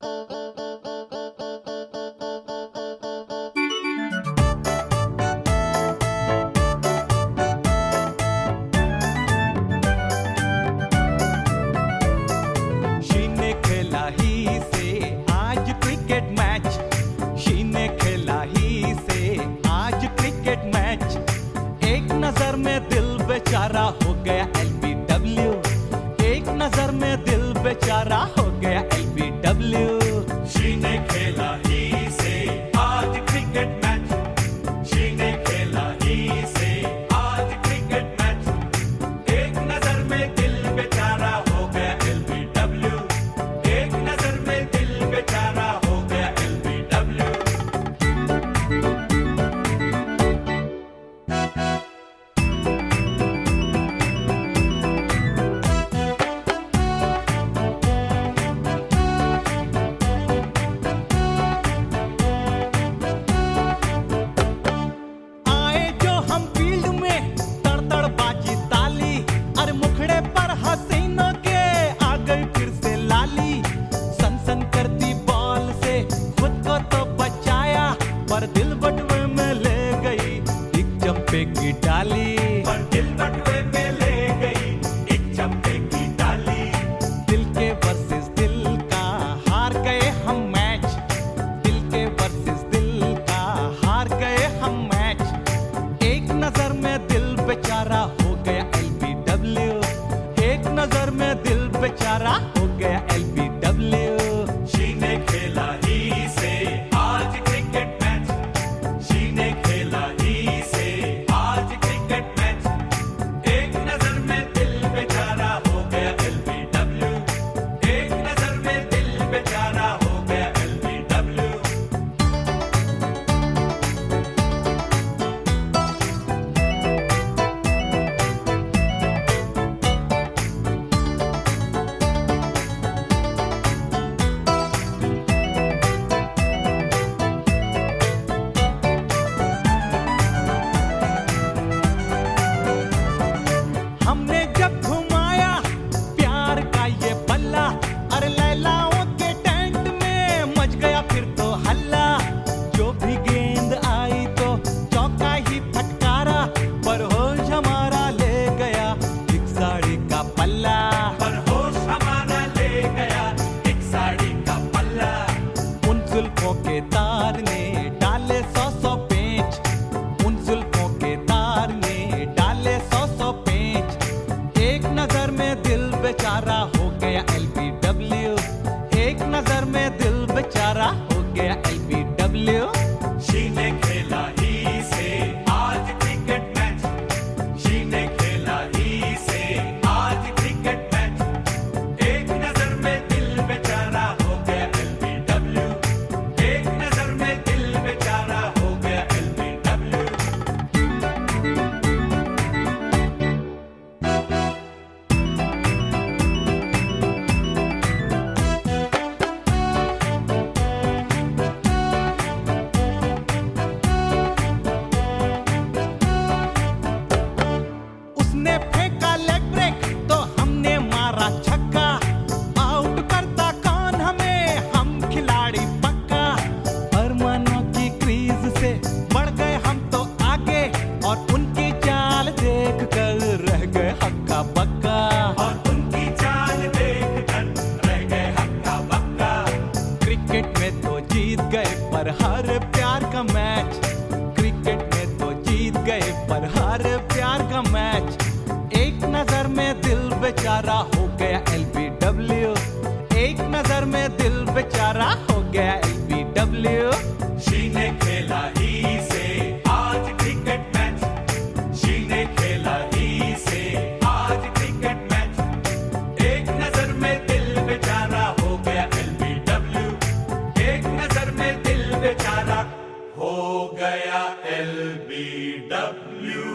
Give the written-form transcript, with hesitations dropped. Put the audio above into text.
बेचारा हो गया LBW, एक नजर में दिल बेचारा हो गया LBW। शी ने खेला ही से आज क्रिकेट मैच, शी ने खेला ही से आज क्रिकेट मैच। एक नजर में दिल बेचारा हो गया LBW, एक नजर में दिल बेचारा हो गया LBW। पर दिल बटुए में ले गई एक चंपे की डाली, पर दिल बटुए में ले गई एक चंपे की डाली। दिल के वर्सेस दिल का हार गए हम मैच, दिल के वर्सेस दिल का हार गए हम मैच। एक नजर में दिल बेचारा हो गया LBW, एक नजर में दिल बेचारा हो गया LBW। शी ने खेला ही से आज क्रिकेट मैच, शी ने खेला ही से आज क्रिकेट मैच। एक नजर में दिल बेचारा हो गया LBW, एक नजर में दिल बेचारा हो गया LBW। हमने जब घुमाया प्यार का ये बल्ला, अरे लैलाओं के टेंट में मच गया फिर तो हल्ला। जो भी गेंद आई तो चौका ही फटकारा, पर होश हमारा ले गया एक साड़ी का पल्ला, पर होश हमारा ले गया एक साड़ी का पल्ला। उन जुल्फों के तार ने डाले 100-100 पेंच, उन जुल्फों के तार ने डाले 100-100 पेंच। एक नजर में दिल बेचारा हो गया LBW, एक नजर में दिल बेचारा हो गया LBW। शी ने खेला ही से आज क्रिकेट मैच, शी ने खेला ही से आज क्रिकेट मैच। एक नजर में दिल बेचारा हो गया LBW, एक नजर में दिल बेचारा हो गया LBW। उसने फेंका लेग ब्रेक तो हमने मारा छक्का, आउट करता कौन हमें, हम खिलाड़ी पक्का। अरमानों की क्रीज से बढ़ गए हम तो आगे, और उनकी चाल देख कर रह गए हक्का बक्का। और उनकी चाल देखकर रह गए हक्का बक्का। क्रिकेट में तो जीत गए पर हर प्यार का मैच, क्रिकेट में तो जीत गए पर हर प्यार का मैच। एक नजर में दिल बेचारा हो गया LBW, एक नजर में दिल बेचारा हो गया LBW। शी ने खेला ही से आज क्रिकेट मैच, शी ने खेला ही से आज क्रिकेट मैच। एक नजर में दिल बेचारा हो गया LBW, एक नजर में दिल बेचारा हो गया LBW।